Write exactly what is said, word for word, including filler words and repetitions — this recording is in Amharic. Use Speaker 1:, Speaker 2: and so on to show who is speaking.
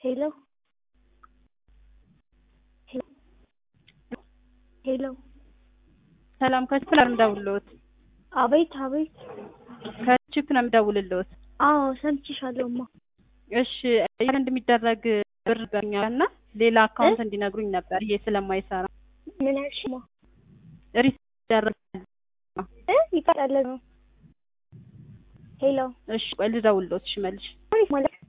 Speaker 1: ሄሎ ሄሎ
Speaker 2: ሰላም ከስልክ ነው የምደውልልዎት።
Speaker 1: አቤት አቤት።
Speaker 2: ከችክ ነው የምደውልልዎት።
Speaker 1: አዎ ሰምቼሻለሁማ።
Speaker 2: እሺ ያን እንደሚደረግ ብር ገኛና ሌላ አካውንት እንዲነግሩኝ ነበር ይሄ ስለማይሰራ።
Speaker 1: ምን አልሽማ?
Speaker 2: ሪስ ደረሰ
Speaker 1: እ ይቀጥላል ነው። ሄሎ
Speaker 2: እሺ ቆይ ልደውልልዎት። እሺ መልሽ
Speaker 1: ማለት